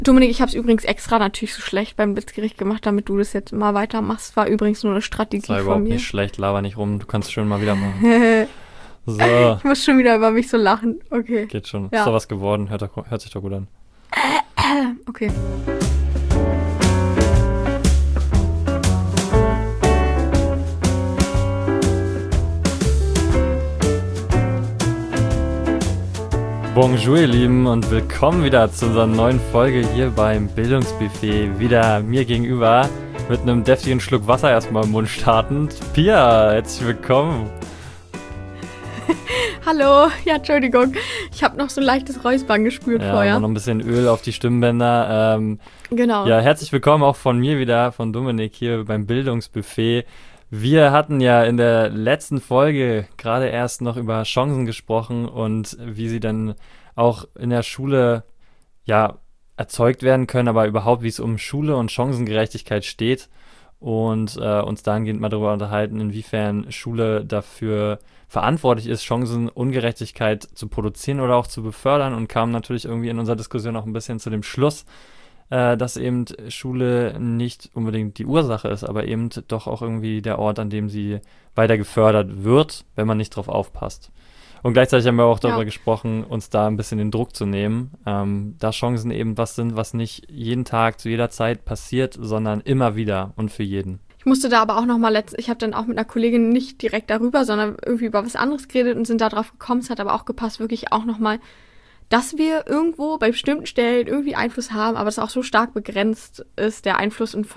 Dominik, ich habe es übrigens extra natürlich so schlecht beim Blitzgericht gemacht, damit du das jetzt mal weitermachst. War übrigens nur eine Strategie von mir. Das war überhaupt nicht schlecht, laber nicht rum. Du kannst es schon mal wieder machen. So. Ich muss schon wieder über mich so lachen. Okay. Geht schon. Ja. Ist doch was geworden. Hört sich doch gut an. Okay. Bonjour, ihr Lieben, und willkommen wieder zu unserer neuen Folge hier beim Bildungsbuffet. Wieder mir gegenüber mit einem deftigen Schluck Wasser erstmal im Mund startend. Pia, herzlich willkommen. Hallo, ja, Entschuldigung. Ich habe noch so ein leichtes Räuspern gespürt vorher. Ja, noch ein bisschen Öl auf die Stimmbänder. Genau. Ja, herzlich willkommen auch von mir wieder, von Dominik hier beim Bildungsbuffet. Wir hatten ja in der letzten Folge gerade erst noch über Chancen gesprochen und wie sie dann auch in der Schule ja erzeugt werden können, aber überhaupt, wie es um Schule und Chancengerechtigkeit steht und uns dahingehend mal darüber unterhalten, inwiefern Schule dafür verantwortlich ist, Chancenungerechtigkeit zu produzieren oder auch zu befördern, und kam natürlich irgendwie in unserer Diskussion auch ein bisschen zu dem Schluss, dass eben Schule nicht unbedingt die Ursache ist, aber eben doch auch irgendwie der Ort, an dem sie weiter gefördert wird, wenn man nicht drauf aufpasst. Und gleichzeitig haben wir auch darüber gesprochen, uns da ein bisschen den Druck zu nehmen, da Chancen eben was sind, was nicht jeden Tag zu jeder Zeit passiert, sondern immer wieder und für jeden. Ich musste da aber auch nochmal ich habe dann auch mit einer Kollegin nicht direkt darüber, sondern irgendwie über was anderes geredet und sind da drauf gekommen. Es hat aber auch gepasst, wirklich auch nochmal, dass wir irgendwo bei bestimmten Stellen irgendwie Einfluss haben, aber es auch so stark begrenzt ist, der Einfluss, und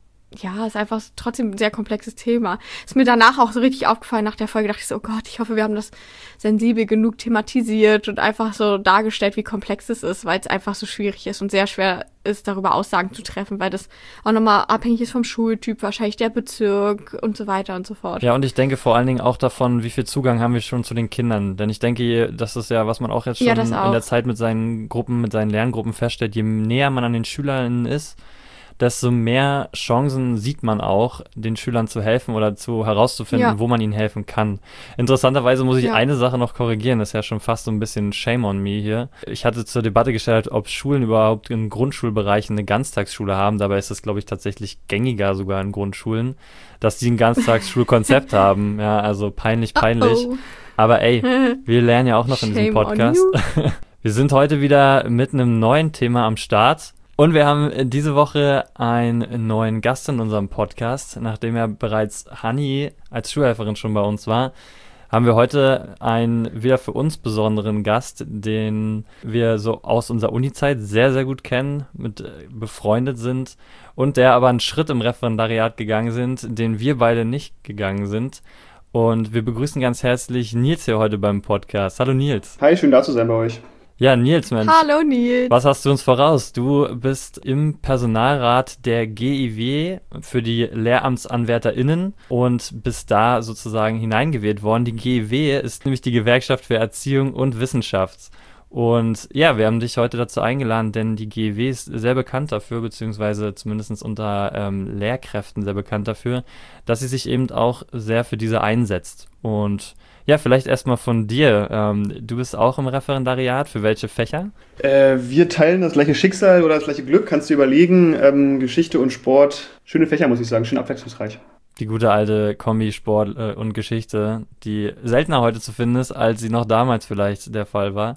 ist einfach trotzdem ein sehr komplexes Thema. Ist mir danach auch so richtig aufgefallen nach der Folge, dachte ich so, oh Gott, ich hoffe, wir haben das sensibel genug thematisiert und einfach so dargestellt, wie komplex es ist, weil es einfach so schwierig ist und sehr schwer ist, darüber Aussagen zu treffen, weil das auch nochmal abhängig ist vom Schultyp, wahrscheinlich der Bezirk und so weiter und so fort. Ja, und ich denke vor allen Dingen auch davon, wie viel Zugang haben wir schon zu den Kindern. Denn ich denke, das ist ja, was man auch jetzt schon in der Zeit mit seinen Gruppen, mit seinen Lerngruppen feststellt, je näher man an den SchülerInnen ist, desto mehr Chancen sieht man auch, den Schülern zu helfen oder herauszufinden, wo man ihnen helfen kann. Interessanterweise muss ich eine Sache noch korrigieren, das ist ja schon fast so ein bisschen Shame on me hier. Ich hatte zur Debatte gestellt, ob Schulen überhaupt in Grundschulbereichen eine Ganztagsschule haben. Dabei ist es, glaube ich, tatsächlich gängiger sogar in Grundschulen, dass die ein Ganztagsschulkonzept haben. Ja, also peinlich. Aber ey, wir lernen ja auch noch in diesem Podcast. Wir sind heute wieder mit einem neuen Thema am Start. Und wir haben diese Woche einen neuen Gast in unserem Podcast. Nachdem ja bereits Hanni als Schulhelferin schon bei uns war, haben wir heute einen wieder für uns besonderen Gast, den wir so aus unserer Uni-Zeit sehr, sehr gut kennen, mit befreundet sind und der aber einen Schritt im Referendariat gegangen sind, den wir beide nicht gegangen sind. Und wir begrüßen ganz herzlich Nils hier heute beim Podcast. Hallo Nils. Hi, schön da zu sein bei euch. Ja, Nils, Mensch. Hallo Nils. Was hast du uns voraus? Du bist im Personalrat der GIW für die LehramtsanwärterInnen und bist da sozusagen hineingewählt worden. Die GIW ist nämlich die Gewerkschaft für Erziehung und Wissenschaft. Und ja, wir haben dich heute dazu eingeladen, denn die GIW ist sehr bekannt dafür, beziehungsweise zumindest unter Lehrkräften sehr bekannt dafür, dass sie sich eben auch sehr für diese einsetzt. Und ja, vielleicht erstmal von dir. Du bist auch im Referendariat. Für welche Fächer? Wir teilen das gleiche Schicksal oder das gleiche Glück, kannst du überlegen. Geschichte und Sport, schöne Fächer, muss ich sagen, schön abwechslungsreich. Die gute alte Kombi Sport und Geschichte, die seltener heute zu finden ist, als sie noch damals vielleicht der Fall war.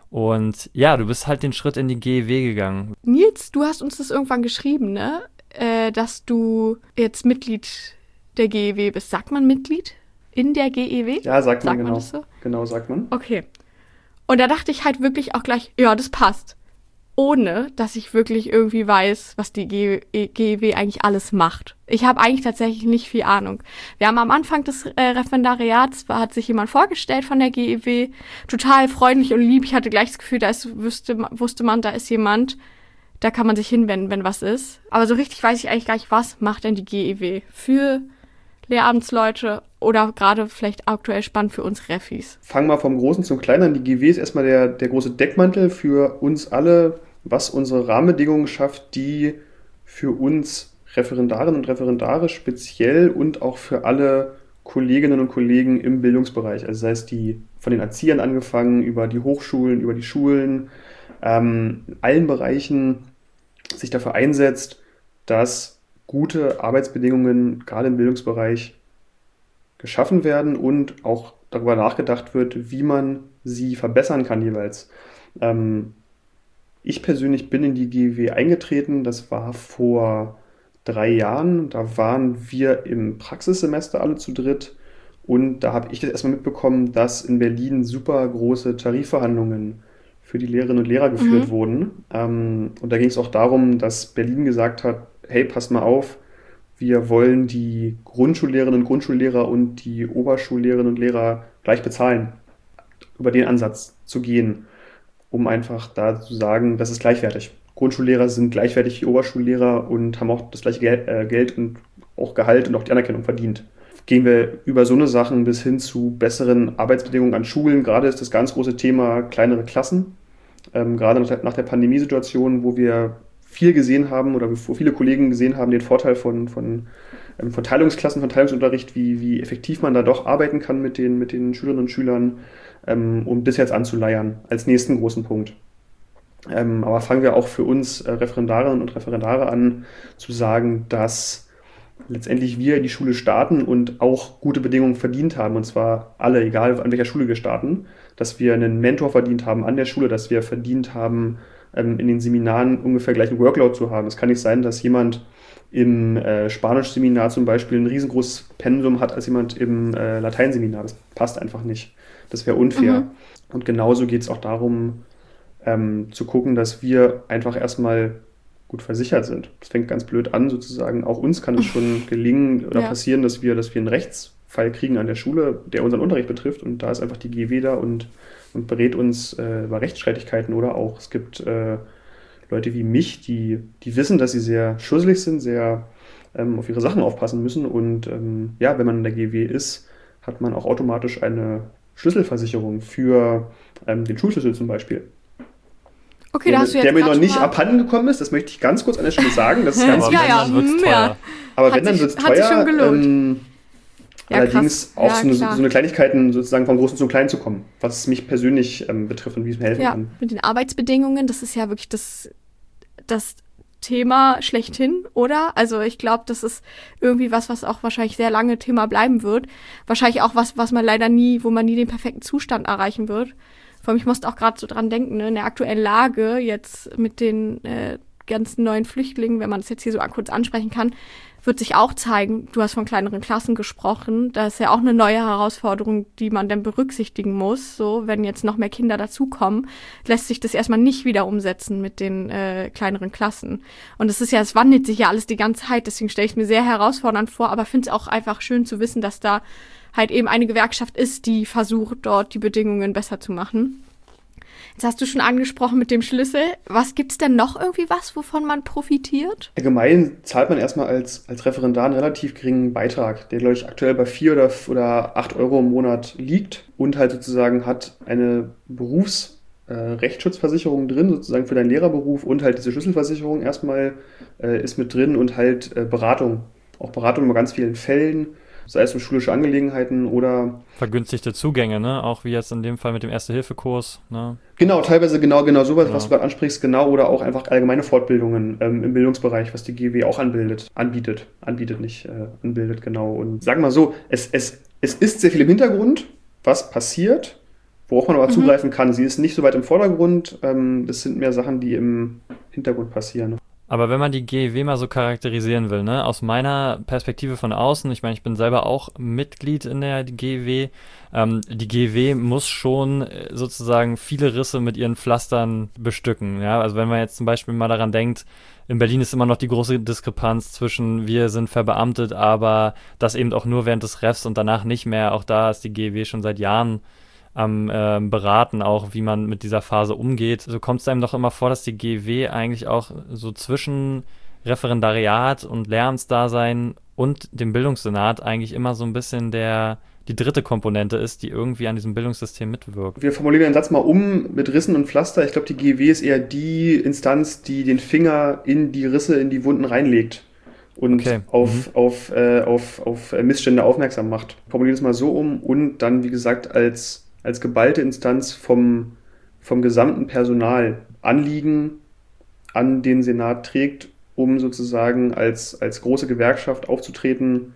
Und ja, du bist halt den Schritt in die GEW gegangen. Nils, du hast uns das irgendwann geschrieben, ne? Dass du jetzt Mitglied der GEW bist. Sagt man Mitglied in der GEW? Ja, sagt man genau. Das so? Genau, sagt man. Okay. Und da dachte ich halt wirklich auch gleich, ja, das passt. Ohne, dass ich wirklich irgendwie weiß, was die GEW eigentlich alles macht. Ich habe eigentlich tatsächlich nicht viel Ahnung. Wir haben am Anfang des Referendariats, hat sich jemand vorgestellt von der GEW, total freundlich und lieb. Ich hatte gleich das Gefühl, wusste man, da ist jemand, da kann man sich hinwenden, wenn was ist. Aber so richtig weiß ich eigentlich gar nicht, was macht denn die GEW für Lehramtsleute oder gerade vielleicht aktuell spannend für uns Refis. Fangen wir vom Großen zum Kleinen an. Die GEW ist erstmal der große Deckmantel für uns alle, was unsere Rahmenbedingungen schafft, die für uns Referendarinnen und Referendare speziell und auch für alle Kolleginnen und Kollegen im Bildungsbereich, also sei es die von den Erziehern angefangen, über die Hochschulen, über die Schulen, in allen Bereichen sich dafür einsetzt, dass gute Arbeitsbedingungen gerade im Bildungsbereich geschaffen werden und auch darüber nachgedacht wird, wie man sie verbessern kann jeweils. Ich persönlich bin in die GEW eingetreten, das war vor 3 Jahren. Da waren wir im Praxissemester alle zu dritt und da habe ich das erstmal mitbekommen, dass in Berlin super große Tarifverhandlungen für die Lehrerinnen und Lehrer geführt wurden. Und da ging es auch darum, dass Berlin gesagt hat, hey, passt mal auf, wir wollen die Grundschullehrerinnen und Grundschullehrer und die Oberschullehrerinnen und Lehrer gleich bezahlen, über den Ansatz zu gehen, um einfach da zu sagen, das ist gleichwertig. Grundschullehrer sind gleichwertig wie Oberschullehrer und haben auch das gleiche Geld und auch Gehalt und auch die Anerkennung verdient. Gehen wir über so eine Sachen bis hin zu besseren Arbeitsbedingungen an Schulen. Gerade ist das ganz große Thema kleinere Klassen. Gerade nach der Pandemiesituation, wo wir viel gesehen haben oder wo viele Kollegen gesehen haben, den Vorteil von Teilungsklassen, von Teilungsunterricht, wie effektiv man da doch arbeiten kann mit den Schülerinnen und Schülern, um das jetzt anzuleiern als nächsten großen Punkt. Aber fangen wir auch für uns Referendarinnen und Referendare an, zu sagen, dass letztendlich wir in die Schule starten und auch gute Bedingungen verdient haben, und zwar alle, egal an welcher Schule wir starten, dass wir einen Mentor verdient haben an der Schule, dass wir verdient haben, in den Seminaren ungefähr gleichen Workload zu haben. Es kann nicht sein, dass jemand im Spanisch-Seminar zum Beispiel ein riesengroßes Pensum hat als jemand im Lateinseminar. Das passt einfach nicht. Das wäre unfair. Und genauso geht es auch darum, zu gucken, dass wir einfach erstmal gut versichert sind. Das fängt ganz blöd an, sozusagen. Auch uns kann es schon gelingen oder passieren, dass wir einen Rechtsfall kriegen an der Schule, der unseren Unterricht betrifft. Und da ist einfach die GEW da und berät uns über Rechtsstreitigkeiten. Oder auch, es gibt Leute wie mich, die wissen, dass sie sehr schusselig sind, sehr auf ihre Sachen aufpassen müssen. Und wenn man in der GEW ist, hat man auch automatisch eine Schlüsselversicherung für den Schulschlüssel zum Beispiel. Okay, da hast du jetzt der mir noch nicht abhanden gekommen ist, das möchte ich ganz kurz an der Stelle sagen. Das ist ganz dann wird's teuer. Aber wenn, dann wird es teuer. Hat sich schon gelohnt. Allerdings auch so eine Kleinigkeiten sozusagen vom Großen zum Kleinen zu kommen, was mich persönlich betrifft und wie es mir helfen kann. Mit den Arbeitsbedingungen, das ist ja wirklich das Thema schlechthin, oder? Also ich glaube, das ist irgendwie was auch wahrscheinlich sehr lange Thema bleiben wird. Wahrscheinlich auch was man leider wo man nie den perfekten Zustand erreichen wird. Vor allem, ich musste auch gerade so dran denken, ne, in der aktuellen Lage jetzt mit den ganzen neuen Flüchtlingen, wenn man das jetzt hier so kurz ansprechen kann, wird sich auch zeigen, du hast von kleineren Klassen gesprochen, da ist ja auch eine neue Herausforderung, die man dann berücksichtigen muss. So, wenn jetzt noch mehr Kinder dazukommen, lässt sich das erstmal nicht wieder umsetzen mit den kleineren Klassen. Und es wandelt sich ja alles die ganze Zeit, deswegen stelle ich es mir sehr herausfordernd vor, aber finde es auch einfach schön zu wissen, dass da halt eben eine Gewerkschaft ist, die versucht, dort die Bedingungen besser zu machen. Jetzt hast du schon angesprochen mit dem Schlüssel. Was gibt's denn noch irgendwie wovon man profitiert? Allgemein zahlt man erstmal als Referendar einen relativ geringen Beitrag, der, glaube ich, aktuell bei 4 oder 8 Euro im Monat liegt und halt sozusagen hat eine Berufsrechtsschutzversicherung drin, sozusagen für deinen Lehrerberuf und halt diese Schlüsselversicherung erstmal ist mit drin und halt Beratung. Auch Beratung bei ganz vielen Fällen, sei es um schulische Angelegenheiten oder vergünstigte Zugänge, ne? Auch wie jetzt in dem Fall mit dem Erste-Hilfe-Kurs, ne? Genau, teilweise genau sowas, was du gerade ansprichst, genau, oder auch einfach allgemeine Fortbildungen im Bildungsbereich, was die GEW auch anbietet, genau. Und sagen wir mal so, es ist sehr viel im Hintergrund, was passiert, worauf man aber zugreifen kann. Sie ist nicht so weit im Vordergrund, das sind mehr Sachen, die im Hintergrund passieren. Aber wenn man die GEW mal so charakterisieren will, ne, aus meiner Perspektive von außen, ich meine, ich bin selber auch Mitglied in der GEW, die GEW muss schon sozusagen viele Risse mit ihren Pflastern bestücken, ja, also wenn man jetzt zum Beispiel mal daran denkt, in Berlin ist immer noch die große Diskrepanz zwischen wir sind verbeamtet, aber das eben auch nur während des Refs und danach nicht mehr, auch da ist die GEW schon seit Jahren am Beraten auch, wie man mit dieser Phase umgeht. So kommt es einem doch immer vor, dass die GEW eigentlich auch so zwischen Referendariat und Lehramtsdasein und dem Bildungssenat eigentlich immer so ein bisschen die dritte Komponente ist, die irgendwie an diesem Bildungssystem mitwirkt. Wir formulieren den Satz mal um mit Rissen und Pflaster. Ich glaube, die GEW ist eher die Instanz, die den Finger in die Risse, in die Wunden reinlegt und auf Missstände aufmerksam macht. Formulieren es mal so um und dann, wie gesagt, als geballte Instanz vom gesamten Personal Anliegen an den Senat trägt, um sozusagen als große Gewerkschaft aufzutreten,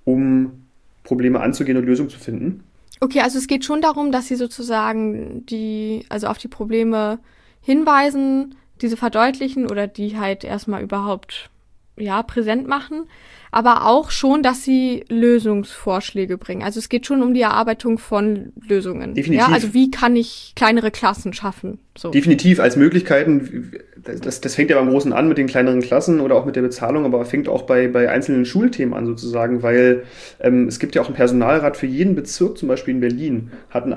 um Probleme anzugehen und Lösungen zu finden. Okay, also es geht schon darum, dass sie sozusagen auf die Probleme hinweisen, diese verdeutlichen oder die halt erstmal überhaupt präsent machen, aber auch schon, dass sie Lösungsvorschläge bringen. Also es geht schon um die Erarbeitung von Lösungen. Definitiv. Ja, also wie kann ich kleinere Klassen schaffen? So. Definitiv als Möglichkeiten. Das fängt ja beim Großen an mit den kleineren Klassen oder auch mit der Bezahlung, aber fängt auch bei einzelnen Schulthemen an sozusagen, weil es gibt ja auch einen Personalrat für jeden Bezirk, zum Beispiel in Berlin. Hat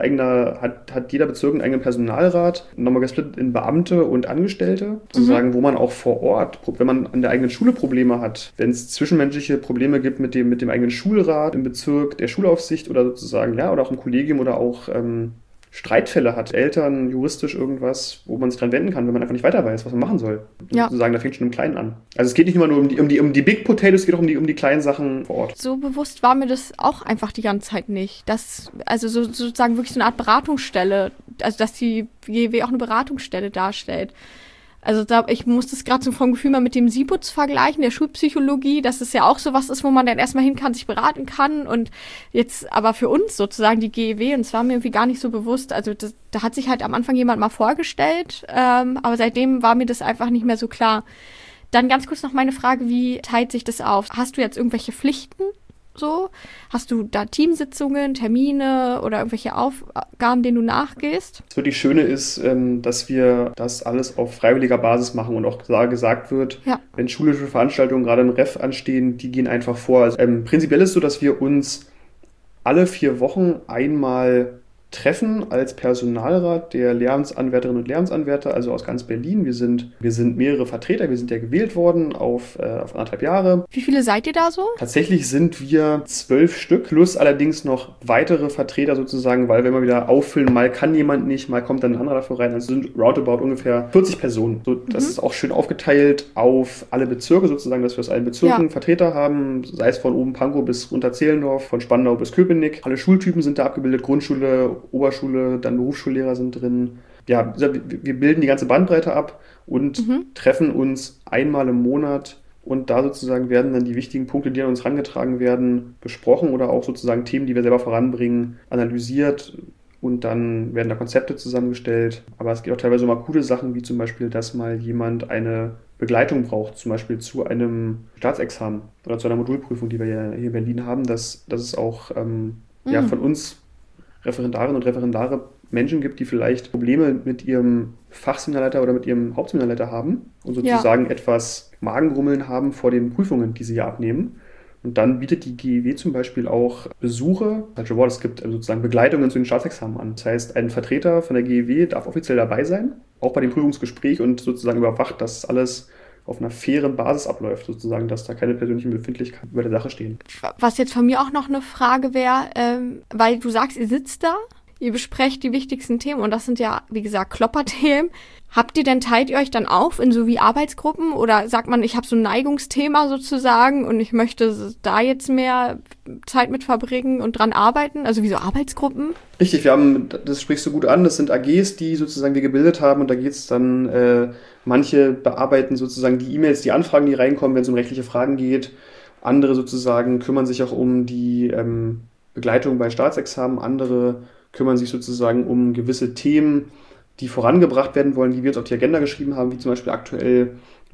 jeder Bezirk einen eigenen Personalrat, nochmal gesplittet in Beamte und Angestellte, sozusagen, wo man auch vor Ort, wenn man an der eigenen Schule Probleme hat, wenn es zwischenmenschliche Probleme gibt mit dem eigenen Schulrat im Bezirk, der Schulaufsicht oder sozusagen, oder auch im Kollegium oder auch Streitfälle hat, Eltern, juristisch irgendwas, wo man sich dran wenden kann, wenn man einfach nicht weiter weiß, was man machen soll. Ja. Sozusagen, da fängt schon im Kleinen an. Also es geht nicht immer nur um die Big Potatoes, es geht auch um die kleinen Sachen vor Ort. So bewusst war mir das auch einfach die ganze Zeit nicht. Sozusagen wirklich so eine Art Beratungsstelle, also dass die GEW auch eine Beratungsstelle darstellt. Also ich muss das gerade so vom Gefühl mal mit dem SIBUZ vergleichen, der Schulpsychologie, dass es ja auch sowas ist, wo man dann erstmal hin kann, sich beraten kann und jetzt aber für uns sozusagen die GEW, und es war mir irgendwie gar nicht so bewusst, also da hat sich halt am Anfang jemand mal vorgestellt, aber seitdem war mir das einfach nicht mehr so klar. Dann ganz kurz noch meine Frage, wie teilt sich das auf? Hast du jetzt irgendwelche Pflichten? So? Hast du da Teamsitzungen, Termine oder irgendwelche Aufgaben, denen du nachgehst? Das wirklich Schöne ist, dass wir das alles auf freiwilliger Basis machen und auch gesagt wird, wenn schulische Veranstaltungen gerade im Ref anstehen, die gehen einfach vor. Also, prinzipiell ist es so, dass wir uns alle 4 Wochen einmal treffen als Personalrat der Lehramtsanwärterinnen und Lehramtsanwärter, also aus ganz Berlin. Wir sind mehrere Vertreter, wir sind ja gewählt worden auf 1,5 Jahre. Wie viele seid ihr da so? Tatsächlich sind wir 12 Stück, plus allerdings noch weitere Vertreter sozusagen, weil wir immer wieder auffüllen, mal kann jemand nicht, mal kommt dann ein anderer dafür rein. Also sind roundabout ungefähr 40 Personen. So, das ist auch schön aufgeteilt auf alle Bezirke sozusagen, dass wir aus allen Bezirken Vertreter haben, sei es von oben Pankow bis runter Zehlendorf, von Spandau bis Köpenick. Alle Schultypen sind da abgebildet, Grundschule, Oberschule, dann Berufsschullehrer sind drin. Ja, wir bilden die ganze Bandbreite ab und treffen uns einmal im Monat und da sozusagen werden dann die wichtigen Punkte, die an uns herangetragen werden, besprochen oder auch sozusagen Themen, die wir selber voranbringen, analysiert und dann werden da Konzepte zusammengestellt. Aber es gibt auch teilweise mal coole Sachen, wie zum Beispiel, dass mal jemand eine Begleitung braucht, zum Beispiel zu einem Staatsexamen oder zu einer Modulprüfung, die wir ja hier in Berlin haben, dass es auch von uns Referendarinnen und Referendare Menschen gibt, die vielleicht Probleme mit ihrem Fachseminarleiter oder mit ihrem Hauptseminarleiter haben und sozusagen etwas Magengrummeln haben vor den Prüfungen, die sie ja abnehmen. Und dann bietet die GEW zum Beispiel auch Besuche, es gibt sozusagen Begleitungen zu den Staatsexamen an. Das heißt, ein Vertreter von der GEW darf offiziell dabei sein, auch bei dem Prüfungsgespräch und sozusagen überwacht, dass alles auf einer fairen Basis abläuft, sozusagen, dass da keine persönlichen Befindlichkeiten über der Sache stehen. Was jetzt von mir auch noch eine Frage wäre, weil du sagst, ihr sitzt da, ihr besprecht die wichtigsten Themen und das sind ja, wie gesagt, Klopperthemen. Teilt ihr euch dann auf in so wie Arbeitsgruppen oder sagt man, ich habe so ein Neigungsthema sozusagen und ich möchte da jetzt mehr Zeit mit verbringen und dran arbeiten, also wie so Arbeitsgruppen? Richtig, das sprichst du gut an, das sind AGs, die sozusagen wir gebildet haben und da geht es dann, manche bearbeiten sozusagen die E-Mails, die Anfragen, die reinkommen, wenn es um rechtliche Fragen geht. Andere sozusagen kümmern sich auch um die Begleitung bei Staatsexamen, andere kümmern sich sozusagen um gewisse Themen, die vorangebracht werden wollen, die wir jetzt auf die Agenda geschrieben haben, wie zum Beispiel aktuell,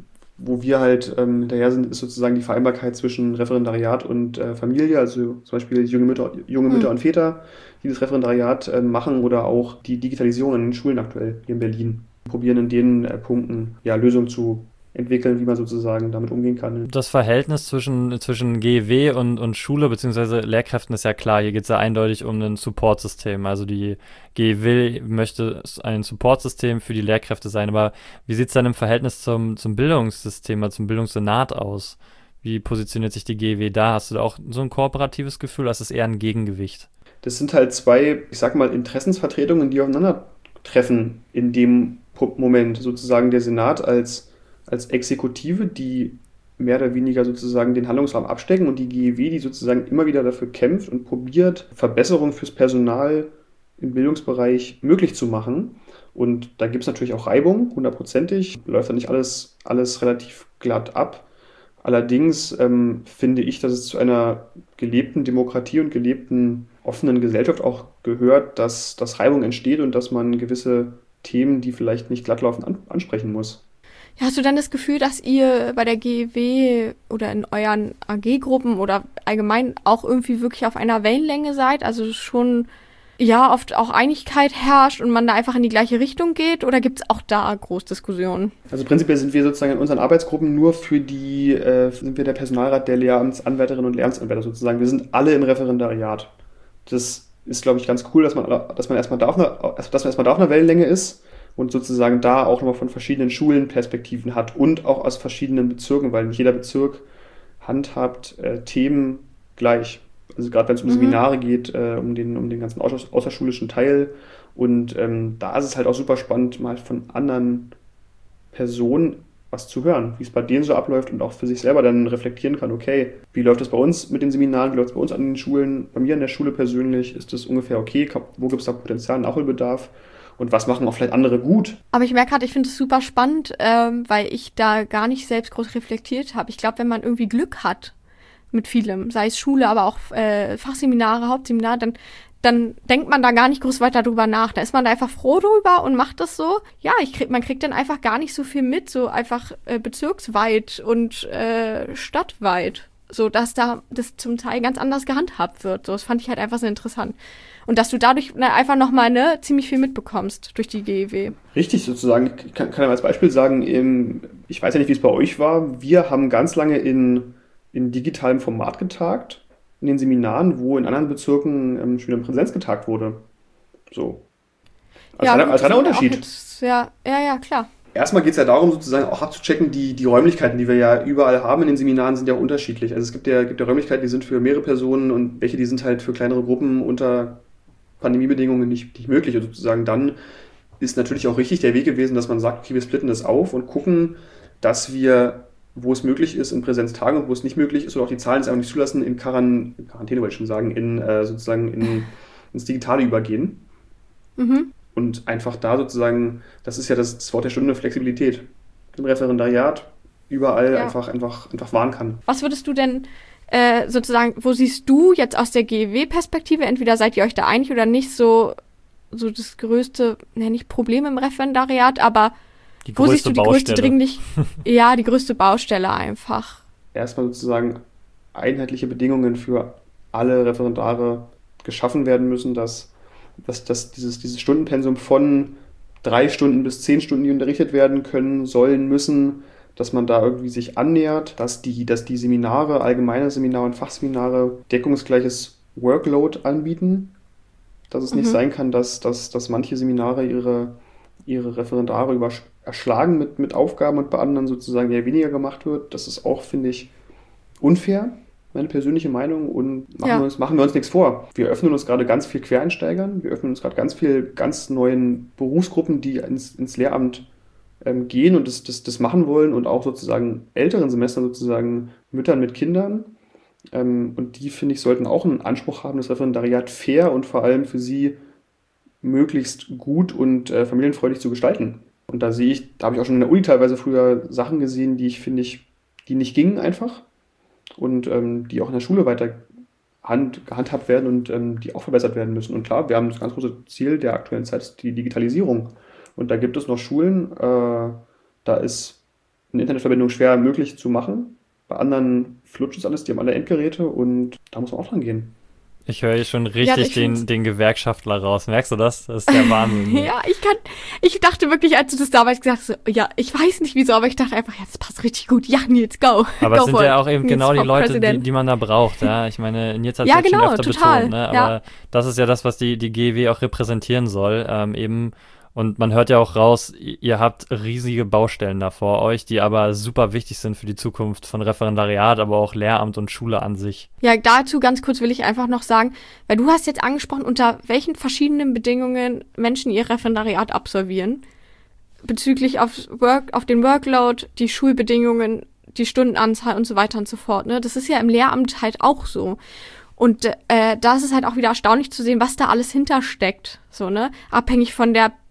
wo wir halt hinterher sind, ist sozusagen die Vereinbarkeit zwischen Referendariat und Familie, also zum Beispiel junge Mütter und Väter, die das Referendariat machen oder auch die Digitalisierung an den Schulen aktuell hier in Berlin. Wir probieren in den Punkten Lösungen zu entwickeln, wie man sozusagen damit umgehen kann. Das Verhältnis zwischen GEW und Schule bzw. Lehrkräften ist ja klar. Hier geht es ja eindeutig um ein Supportsystem. Also die GEW möchte ein Supportsystem für die Lehrkräfte sein. Aber wie sieht es dann im Verhältnis zum Bildungssystem, also zum Bildungssenat aus? Wie positioniert sich die GEW da? Hast du da auch so ein kooperatives Gefühl? Oder ist es eher ein Gegengewicht? Das sind halt zwei, ich sag mal, Interessensvertretungen, die aufeinandertreffen in dem Moment. Sozusagen der Senat als Exekutive, die mehr oder weniger sozusagen den Handlungsraum abstecken und die GEW, die sozusagen immer wieder dafür kämpft und probiert, Verbesserungen fürs Personal im Bildungsbereich möglich zu machen. Und da gibt es natürlich auch Reibung, 100%. Läuft da nicht alles relativ glatt ab. Allerdings finde ich, dass es zu einer gelebten Demokratie und gelebten offenen Gesellschaft auch gehört, dass Reibung entsteht und dass man gewisse Themen, die vielleicht nicht glatt laufen, ansprechen muss. Ja, hast du dann das Gefühl, dass ihr bei der GEW oder in euren AG-Gruppen oder allgemein auch irgendwie wirklich auf einer Wellenlänge seid? Also schon oft auch Einigkeit herrscht und man da einfach in die gleiche Richtung geht? Oder gibt es auch da Großdiskussionen? Also prinzipiell sind wir sozusagen in unseren Arbeitsgruppen nur sind wir der Personalrat der Lehramtsanwärterinnen und Lehramtsanwärter sozusagen. Wir sind alle im Referendariat. Das ist, glaube ich, ganz cool, dass man erstmal da auf einer Wellenlänge ist und sozusagen da auch nochmal von verschiedenen Schulen Perspektiven hat und auch aus verschiedenen Bezirken, weil nicht jeder Bezirk handhabt Themen gleich. Also gerade wenn es um Seminare geht, um den ganzen außerschulischen Teil. Und da ist es halt auch super spannend, mal von anderen Personen was zu hören, wie es bei denen so abläuft und auch für sich selber dann reflektieren kann, okay, wie läuft das bei uns mit den Seminaren, wie läuft es bei uns an den Schulen, bei mir in der Schule persönlich, ist das ungefähr okay, wo gibt es da Potenzial, Nachholbedarf und was machen auch vielleicht andere gut. Aber ich merke gerade, ich finde es super spannend, weil ich da gar nicht selbst groß reflektiert habe. Ich glaube, wenn man irgendwie Glück hat mit vielem, sei es Schule, aber auch Fachseminare, Hauptseminare, dann denkt man da gar nicht groß weiter drüber nach. Da ist man da einfach froh drüber und macht das so. Ja, man kriegt dann einfach gar nicht so viel mit, so einfach bezirksweit und stadtweit. So, dass da das zum Teil ganz anders gehandhabt wird. So, das fand ich halt einfach sehr interessant. Und dass du dadurch einfach nochmal ziemlich viel mitbekommst durch die GEW. Richtig, sozusagen. Ich kann ja mal als Beispiel sagen, ich weiß ja nicht, wie es bei euch war. Wir haben ganz lange in digitalem Format getagt. In den Seminaren, wo in anderen Bezirken schon in Präsenz getagt wurde. So. Als reiner Unterschied. Ja, klar. Erstmal geht es ja darum, sozusagen auch abzuchecken, die Räumlichkeiten, die wir ja überall haben in den Seminaren, sind ja unterschiedlich. Also es gibt ja Räumlichkeiten, die sind für mehrere Personen und welche, die sind halt für kleinere Gruppen unter Pandemiebedingungen nicht möglich. Und sozusagen dann ist natürlich auch richtig der Weg gewesen, dass man sagt, okay, wir splitten das auf und gucken, dass wir, wo es möglich ist, in Präsenz tagen und wo es nicht möglich ist oder auch die Zahlen es einfach nicht zulassen, in Quarantäne wollte ich schon sagen, ins Digitale übergehen. Mhm. Und einfach da sozusagen, das ist ja das Wort der Stunde, Flexibilität. Im Referendariat überall einfach wahren kann. Was würdest du denn sozusagen, wo siehst du jetzt aus der GEW-Perspektive, entweder seid ihr euch da einig oder nicht, so das größte, nicht Problem im Referendariat, aber wo siehst du die größte die größte Baustelle einfach? Erstmal sozusagen einheitliche Bedingungen für alle Referendare geschaffen werden müssen, dass dieses Stundenpensum von 3 Stunden bis 10 Stunden, die unterrichtet werden können, müssen, dass man da irgendwie sich annähert, dass die Seminare, allgemeine Seminare und Fachseminare deckungsgleiches Workload anbieten, dass es nicht sein kann, dass manche Seminare ihre Referendare erschlagen mit Aufgaben und bei anderen sozusagen eher weniger gemacht wird. Das ist auch, finde ich, unfair, meine persönliche Meinung, und machen wir uns nichts vor. Wir öffnen uns gerade ganz viel Quereinsteigern, wir öffnen uns gerade ganz viel ganz neuen Berufsgruppen, die ins Lehramt gehen und das machen wollen, und auch sozusagen älteren Semestern sozusagen Müttern mit Kindern. Und die, finde ich, sollten auch einen Anspruch haben, das Referendariat fair und vor allem für sie möglichst gut und familienfreundlich zu gestalten. Und da habe ich auch schon in der Uni teilweise früher Sachen gesehen, die die nicht gingen einfach und die auch in der Schule weiter gehandhabt werden und die auch verbessert werden müssen. Und klar, wir haben das ganz große Ziel der aktuellen Zeit, die Digitalisierung. Und da gibt es noch Schulen, da ist eine Internetverbindung schwer möglich zu machen. Bei anderen flutscht es alles, die haben alle Endgeräte, und da muss man auch dran gehen. Ich höre hier schon richtig den Gewerkschaftler raus. Merkst du das? Das ist der Wahnsinn. Ja, ich dachte wirklich, als du das damals gesagt hast, ja, ich weiß nicht wieso, aber ich dachte einfach, ja, das passt richtig gut. Ja, Nils, go. Aber es sind ja auch eben genau die Leute, die man da braucht. Ja, ich meine, Nils hat es schon öfter betont. Ne? Aber das ist ja das, was die GEW auch repräsentieren soll. Eben. Und man hört ja auch raus, ihr habt riesige Baustellen da vor euch, die aber super wichtig sind für die Zukunft von Referendariat, aber auch Lehramt und Schule an sich. Ja, dazu ganz kurz will ich einfach noch sagen, weil du hast jetzt angesprochen, unter welchen verschiedenen Bedingungen Menschen ihr Referendariat absolvieren, bezüglich auf den Workload, die Schulbedingungen, die Stundenanzahl und so weiter und so fort. Ne? Das ist ja im Lehramt halt auch so. Und da ist es halt auch wieder erstaunlich zu sehen, was da alles hintersteckt. So, ne? Abhängig von der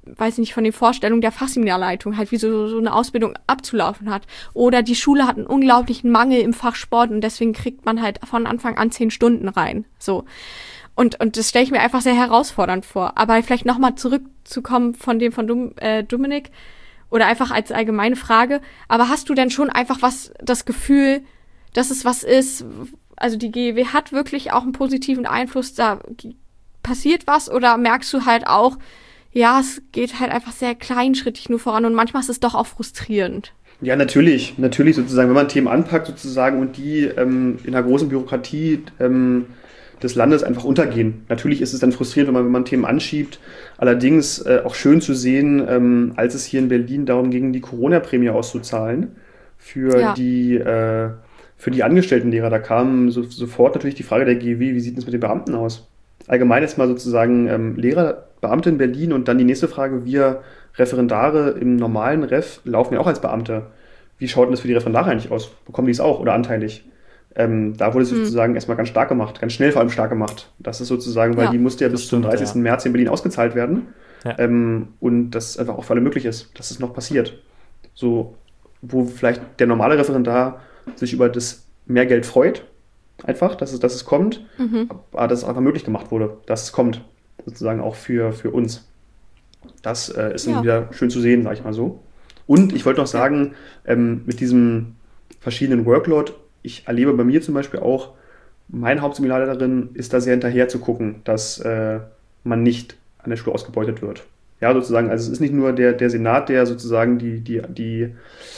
weiß ich nicht, von den Vorstellungen der Fachseminarleitung, halt wie so eine Ausbildung abzulaufen hat. Oder die Schule hat einen unglaublichen Mangel im Fach Sport und deswegen kriegt man halt von Anfang an 10 Stunden rein. So. Und das stelle ich mir einfach sehr herausfordernd vor. Aber vielleicht nochmal zurückzukommen von Dominik oder einfach als allgemeine Frage. Aber hast du denn schon einfach das Gefühl, dass es was ist, also die GEW hat wirklich auch einen positiven Einfluss, da passiert was, oder merkst du halt auch, ja, es geht halt einfach sehr kleinschrittig nur voran und manchmal ist es doch auch frustrierend. Ja, natürlich sozusagen, wenn man Themen anpackt sozusagen und die in einer großen Bürokratie des Landes einfach untergehen. Natürlich ist es dann frustrierend, wenn man Themen anschiebt. Allerdings auch schön zu sehen, als es hier in Berlin darum ging, die Corona-Prämie auszuzahlen für die Angestelltenlehrer. Da kam sofort natürlich die Frage der GEW, wie sieht es mit den Beamten aus? Allgemein jetzt mal sozusagen Lehrer, Beamte in Berlin und dann die nächste Frage, wir Referendare im normalen Ref laufen ja auch als Beamte. Wie schaut denn das für die Referendare eigentlich aus? Bekommen die es auch oder anteilig? Da wurde es sozusagen erstmal ganz stark gemacht, ganz schnell vor allem stark gemacht. Das ist sozusagen, weil die musste ja bis zum 30. März in Berlin ausgezahlt werden. Ja. Und das einfach auch für alle möglich ist, dass es noch passiert. So, wo vielleicht der normale Referendar sich über das Mehrgeld freut, einfach, dass es kommt, aber dass es einfach möglich gemacht wurde, dass es kommt, sozusagen auch für uns. Das ist dann wieder schön zu sehen, sage ich mal so. Und ich wollte noch sagen, mit diesem verschiedenen Workload, ich erlebe bei mir zum Beispiel auch, meine Hauptseminarleiterin ist da sehr hinterher zu gucken, dass man nicht an der Schule ausgebeutet wird. Ja, sozusagen, also es ist nicht nur der Senat, der sozusagen die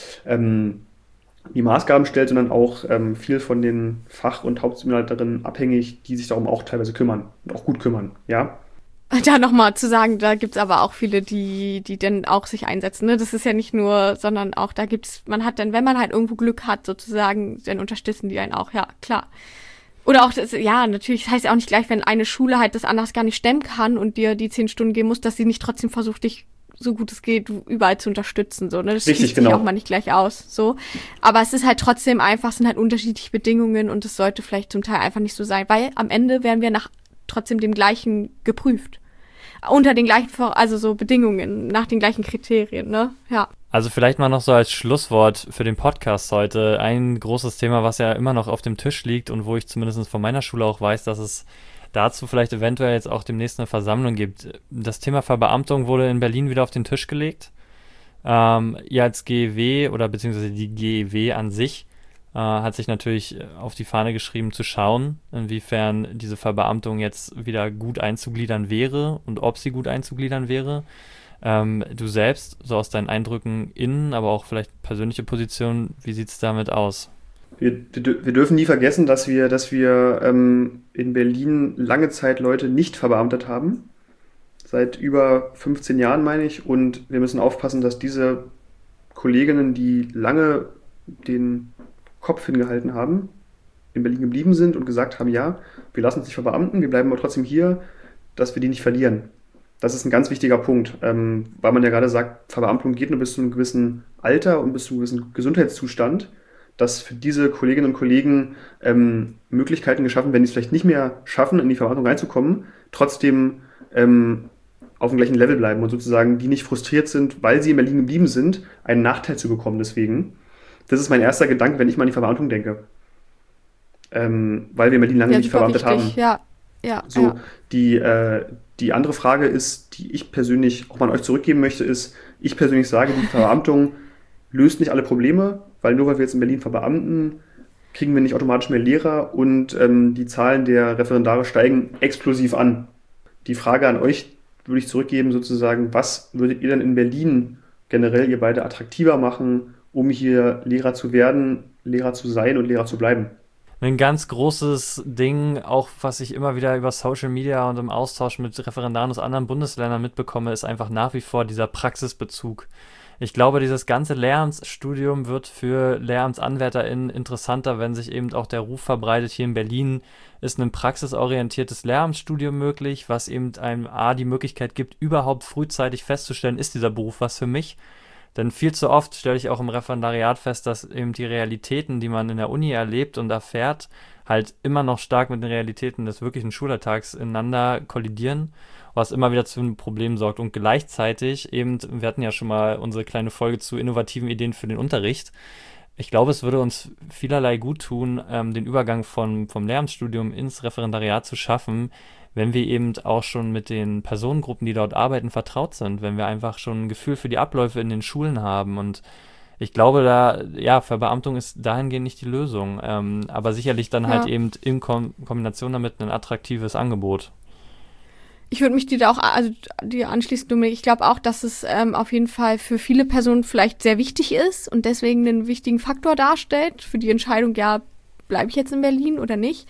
Maßgaben stellt, sondern auch viel von den Fach- und Hauptseminarleiterinnen abhängig, die sich darum auch teilweise kümmern und auch gut kümmern, ja. Da nochmal zu sagen, da gibt's aber auch viele, die dann auch sich einsetzen, ne? Das ist ja nicht nur, sondern auch da man hat dann, wenn man halt irgendwo Glück hat, sozusagen, dann unterstützen die einen auch, ja, klar. Oder auch, natürlich, das heißt ja auch nicht gleich, wenn eine Schule halt das anders gar nicht stemmen kann und dir die 10 Stunden geben muss, dass sie nicht trotzdem versucht, dich so gut es geht, überall zu unterstützen, so, ne? Das schließt sich auch mal nicht gleich aus, so. Aber es ist halt trotzdem einfach, es sind halt unterschiedliche Bedingungen und es sollte vielleicht zum Teil einfach nicht so sein, weil am Ende werden wir nach trotzdem dem gleichen geprüft. Unter den gleichen, also so Bedingungen, nach den gleichen Kriterien, ne? Ja. Also vielleicht mal noch so als Schlusswort für den Podcast heute ein großes Thema, was ja immer noch auf dem Tisch liegt und wo ich zumindest von meiner Schule auch weiß, dass es dazu vielleicht eventuell jetzt auch demnächst eine Versammlung gibt. Das Thema Verbeamtung wurde in Berlin wieder auf den Tisch gelegt. Ihr als GEW oder beziehungsweise die GEW an sich hat sich natürlich auf die Fahne geschrieben, zu schauen, inwiefern diese Verbeamtung jetzt wieder gut einzugliedern wäre und ob sie gut einzugliedern wäre. Du selbst, so aus deinen Eindrücken aber auch vielleicht persönliche Position, wie sieht es damit aus? Wir dürfen nie vergessen, dass wir in Berlin lange Zeit Leute nicht verbeamtet haben. Seit über 15 Jahren, meine ich. Und wir müssen aufpassen, dass diese Kolleginnen, die lange den Kopf hingehalten haben, in Berlin geblieben sind und gesagt haben, ja, wir lassen uns nicht verbeamten, wir bleiben aber trotzdem hier, dass wir die nicht verlieren. Das ist ein ganz wichtiger Punkt, weil man ja gerade sagt, Verbeamtung geht nur bis zu einem gewissen Alter und bis zu einem gewissen Gesundheitszustand, dass für diese Kolleginnen und Kollegen Möglichkeiten geschaffen werden, die es vielleicht nicht mehr schaffen, in die Verbeamtung reinzukommen, trotzdem auf dem gleichen Level bleiben und sozusagen die nicht frustriert sind, weil sie in Berlin geblieben sind, einen Nachteil zu bekommen deswegen. Das ist mein erster Gedanke, wenn ich mal an die Verbeamtung denke. Weil wir in Berlin lange nicht verbeamtet haben. Ja. Die andere Frage ist, die ich persönlich auch mal an euch zurückgeben möchte, ist, ich persönlich sage, die Verbeamtung löst nicht alle Probleme, weil nur weil wir jetzt in Berlin verbeamten, kriegen wir nicht automatisch mehr Lehrer und die Zahlen der Referendare steigen explosiv an. Die Frage an euch würde ich zurückgeben, sozusagen, was würdet ihr denn in Berlin generell, ihr beide, attraktiver machen, um hier Lehrer zu werden, Lehrer zu sein und Lehrer zu bleiben? Ein ganz großes Ding, auch was ich immer wieder über Social Media und im Austausch mit Referendaren aus anderen Bundesländern mitbekomme, ist einfach nach wie vor dieser Praxisbezug. Ich glaube, dieses ganze Lehramtsstudium wird für LehramtsanwärterInnen interessanter, wenn sich eben auch der Ruf verbreitet, hier in Berlin ist ein praxisorientiertes Lehramtsstudium möglich, was eben einem die Möglichkeit gibt, überhaupt frühzeitig festzustellen, ist dieser Beruf was für mich. Denn viel zu oft stelle ich auch im Referendariat fest, dass eben die Realitäten, die man in der Uni erlebt und erfährt, halt immer noch stark mit den Realitäten des wirklichen Schulalltags ineinander kollidieren, was immer wieder zu einem Problem sorgt. Und gleichzeitig eben, wir hatten ja schon mal unsere kleine Folge zu innovativen Ideen für den Unterricht. Ich glaube, es würde uns vielerlei gut tun, den Übergang vom Lehramtsstudium ins Referendariat zu schaffen, wenn wir eben auch schon mit den Personengruppen, die dort arbeiten, vertraut sind, wenn wir einfach schon ein Gefühl für die Abläufe in den Schulen haben. Und ich glaube, Verbeamtung ist dahingehend nicht die Lösung, aber sicherlich dann halt eben in Kombination damit ein attraktives Angebot. Ich würde mich dir anschließen, Dominik. Ich glaube auch, dass es auf jeden Fall für viele Personen vielleicht sehr wichtig ist und deswegen einen wichtigen Faktor darstellt für die Entscheidung, ja, bleibe ich jetzt in Berlin oder nicht.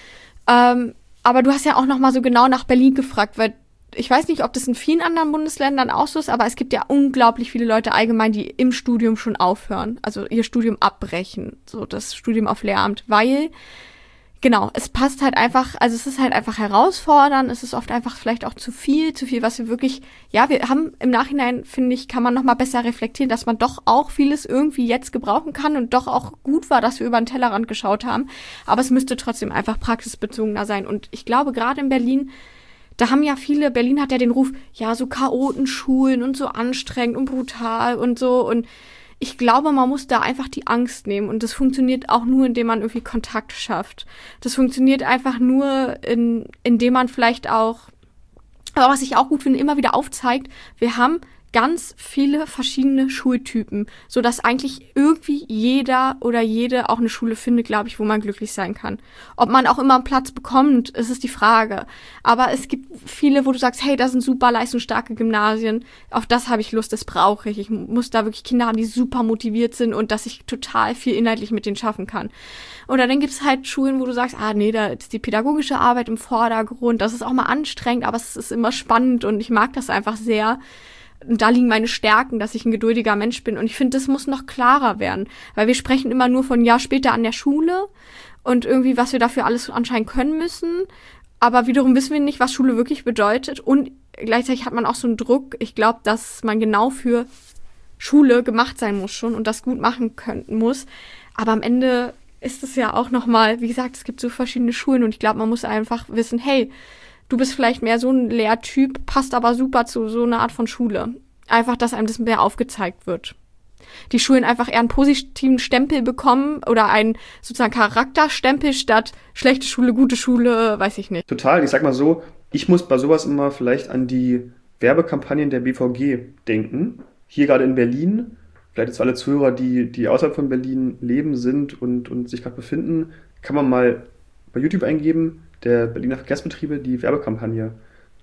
Aber du hast ja auch noch mal so genau nach Berlin gefragt, weil ich weiß nicht, ob das in vielen anderen Bundesländern auch so ist, aber es gibt ja unglaublich viele Leute allgemein, die im Studium schon aufhören, also ihr Studium abbrechen, so das Studium auf Lehramt, weil genau, es passt halt einfach, also es ist halt einfach herausfordernd, es ist oft einfach vielleicht auch zu viel, was wir wirklich, wir haben im Nachhinein, finde ich, kann man noch mal besser reflektieren, dass man doch auch vieles irgendwie jetzt gebrauchen kann und doch auch gut war, dass wir über den Tellerrand geschaut haben, aber es müsste trotzdem einfach praxisbezogener sein und ich glaube, gerade in Berlin, da haben ja viele, Berlin hat ja den Ruf, ja, so Chaotenschulen und so anstrengend und brutal und so und ich glaube, man muss da einfach die Angst nehmen und das funktioniert auch nur, indem man irgendwie Kontakt schafft. Das funktioniert einfach nur, indem man vielleicht auch, aber was ich auch gut finde, immer wieder aufzeigt, wir haben ganz viele verschiedene Schultypen, sodass eigentlich irgendwie jeder oder jede auch eine Schule findet, glaube ich, wo man glücklich sein kann. Ob man auch immer einen Platz bekommt, ist die Frage. Aber es gibt viele, wo du sagst, hey, das sind super leistungsstarke Gymnasien, auf das habe ich Lust, das brauche ich. Ich muss da wirklich Kinder haben, die super motiviert sind und dass ich total viel inhaltlich mit denen schaffen kann. Oder dann gibt es halt Schulen, wo du sagst, nee, da ist die pädagogische Arbeit im Vordergrund, das ist auch mal anstrengend, aber es ist immer spannend und ich mag das einfach sehr. Und da liegen meine Stärken, dass ich ein geduldiger Mensch bin. Und ich finde, das muss noch klarer werden. Weil wir sprechen immer nur von Jahr später an der Schule und irgendwie, was wir dafür alles anscheinend können müssen. Aber wiederum wissen wir nicht, was Schule wirklich bedeutet. Und gleichzeitig hat man auch so einen Druck. Ich glaube, dass man genau für Schule gemacht sein muss schon und das gut machen können muss. Aber am Ende ist es ja auch nochmal, wie gesagt, es gibt so verschiedene Schulen. Und ich glaube, man muss einfach wissen, hey, du bist vielleicht mehr so ein Lehrtyp, passt aber super zu so einer Art von Schule. Einfach, dass einem das mehr aufgezeigt wird. Die Schulen einfach eher einen positiven Stempel bekommen oder einen sozusagen Charakterstempel statt schlechte Schule, gute Schule, weiß ich nicht. Total, ich sag mal so, ich muss bei sowas immer vielleicht an die Werbekampagnen der BVG denken. Hier gerade in Berlin, vielleicht jetzt alle Zuhörer, die außerhalb von Berlin leben sind und sich gerade befinden, kann man mal bei YouTube eingeben, der Berliner Verkehrsbetriebe, die Werbekampagne.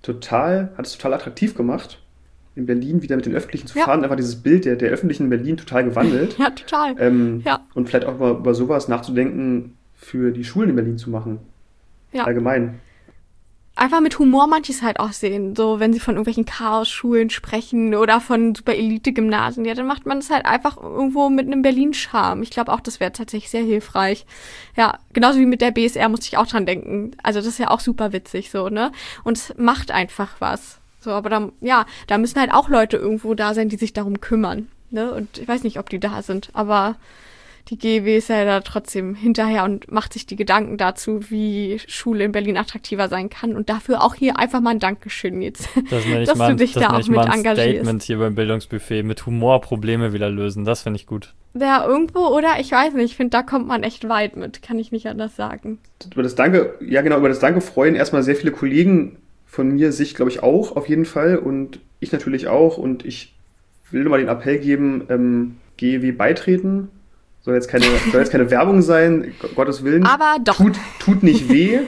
Hat es total attraktiv gemacht, in Berlin wieder mit den Öffentlichen zu fahren. Einfach dieses Bild der Öffentlichen in Berlin total gewandelt. Ja, total. Und vielleicht auch mal über sowas nachzudenken, für die Schulen in Berlin zu machen. Ja. Allgemein. Einfach mit Humor manches halt auch sehen, so wenn sie von irgendwelchen Chaos-Schulen sprechen oder von Super-Elite-Gymnasien, ja, dann macht man das halt einfach irgendwo mit einem Berlin-Charme. Ich glaube auch, das wäre tatsächlich sehr hilfreich. Ja, genauso wie mit der BSR muss ich auch dran denken. Also das ist ja auch super witzig so, ne? Und es macht einfach was. So, aber da müssen halt auch Leute irgendwo da sein, die sich darum kümmern, ne? Und ich weiß nicht, ob die da sind, aber die GEW ist ja da trotzdem hinterher und macht sich die Gedanken dazu, wie Schule in Berlin attraktiver sein kann. Und dafür auch hier einfach mal ein Dankeschön jetzt, dass du dich da auch mit engagierst. Statement hier beim Bildungsbuffet mit Humor Probleme wieder lösen. Das finde ich gut. Ja, irgendwo, oder? Ich weiß nicht. Ich finde, da kommt man echt weit mit. Kann ich nicht anders sagen. Über das Danke freuen erstmal sehr viele Kollegen von mir sich, glaube ich, auch auf jeden Fall. Und ich natürlich auch. Und ich will nur mal den Appell geben, GEW beitreten. Soll jetzt keine Werbung sein, Gottes Willen. Aber doch. Tut nicht weh.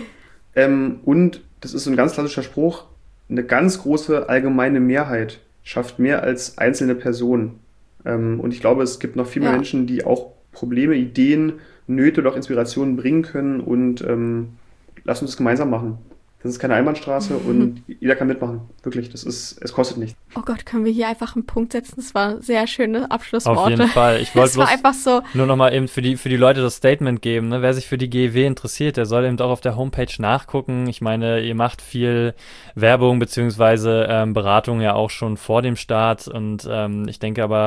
Und das ist so ein ganz klassischer Spruch, eine ganz große allgemeine Mehrheit schafft mehr als einzelne Personen. Und ich glaube, es gibt noch viel mehr Menschen, die auch Probleme, Ideen, Nöte oder auch Inspirationen bringen können. Und lass uns das gemeinsam machen. Das ist keine Einbahnstraße und jeder kann mitmachen. Wirklich, es kostet nichts. Oh Gott, können wir hier einfach einen Punkt setzen? Das war sehr schöne Abschlussworte. Auf jeden Fall. Ich wollte einfach so nur noch mal eben für die Leute das Statement geben. Ne? Wer sich für die GEW interessiert, der soll eben auch auf der Homepage nachgucken. Ich meine, ihr macht viel Werbung beziehungsweise Beratung ja auch schon vor dem Start. Und ich denke aber,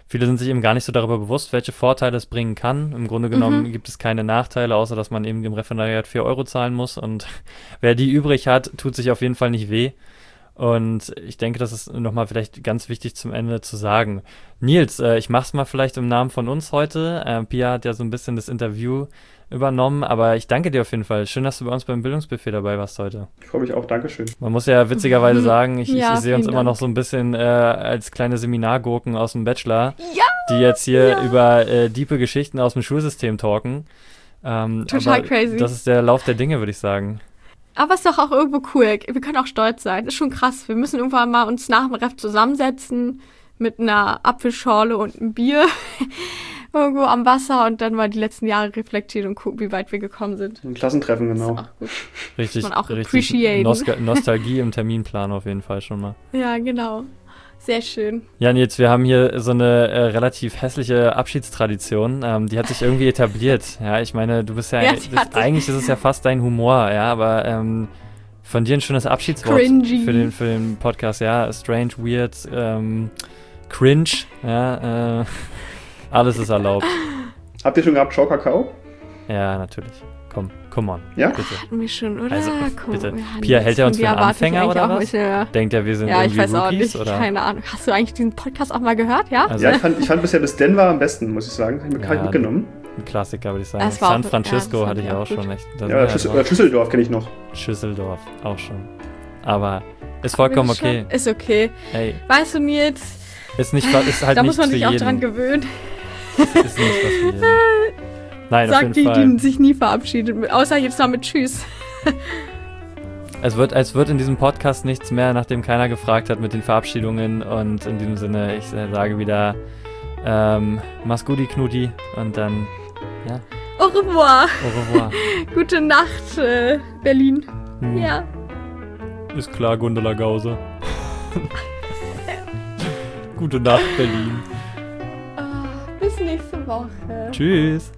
viele sind sich eben gar nicht so darüber bewusst, welche Vorteile es bringen kann. Im Grunde genommen gibt es keine Nachteile, außer dass man eben im Referendariat 4 Euro zahlen muss. Und wer die übrig hat, tut sich auf jeden Fall nicht weh. Und ich denke, das ist nochmal vielleicht ganz wichtig zum Ende zu sagen. Nils, ich mach's mal vielleicht im Namen von uns heute. Pia hat ja so ein bisschen das Interview übernommen, aber ich danke dir auf jeden Fall. Schön, dass du bei uns beim Bildungsbuffet dabei warst heute. Ich freue mich auch, Dankeschön. Man muss ja witzigerweise sagen, ich sehe uns immer noch so ein bisschen als kleine Seminargurken aus dem Bachelor, die jetzt hier über diepe Geschichten aus dem Schulsystem talken. Total crazy. Das ist der Lauf der Dinge, würde ich sagen. Aber es ist doch auch irgendwo cool. Wir können auch stolz sein. Das ist schon krass. Wir müssen irgendwann mal uns nach dem Ref zusammensetzen mit einer Apfelschorle und einem Bier irgendwo am Wasser und dann mal die letzten Jahre reflektieren und gucken, wie weit wir gekommen sind. Ein Klassentreffen, genau. Das ist auch gut. Richtig, muss man auch richtig Nostalgie im Terminplan auf jeden Fall schon mal. Ja, genau. Sehr schön. Ja, Nils, wir haben hier so eine relativ hässliche Abschiedstradition. Die hat sich irgendwie etabliert. Ja, ich meine, du bist ja, eigentlich ist es ja fast dein Humor, ja, aber von dir ein schönes Abschiedswort für den Podcast. Ja, strange, weird, cringe, ja, alles ist erlaubt. Habt ihr schon gehabt, Ciao Kakao? Ja, natürlich. Come on. Ja? Bitte. Hatten wir schon, oder? Also, bitte. Pia, hält er uns für einen Anfänger oder was? Denkt er, wir sind irgendwie Rookies? Ja, ich weiß auch nicht. Oder? Keine Ahnung. Hast du eigentlich diesen Podcast auch mal gehört, ja? Also, ja, ich fand bisher das Denver am besten, muss ich sagen. Habe ich mir mitgenommen. Ein Klassiker, würde ich sagen. San Francisco hatte ich auch schon. Echt. Ja, Schüsseldorf kenne ich noch. Schüsseldorf, auch schon. Aber ist vollkommen okay. Ist okay. Hey. Weißt du, Nils? Ist halt da nicht muss man für sich jeden. auch dran gewöhnen. Ist nicht was für jeden. Nein, sagt auf jeden die, Fall. die sich nie verabschiedet, außer jetzt noch mit Tschüss. Es wird in diesem Podcast nichts mehr, nachdem keiner gefragt hat mit den Verabschiedungen. Und in diesem Sinne, ich sage wieder, mach's gut, Knuti. Und dann, ja. Au revoir. Au revoir. Gute Nacht, Berlin. Ja. Ist klar, Gundula Gause. Gute Nacht, Berlin. Bis nächste Woche. Tschüss.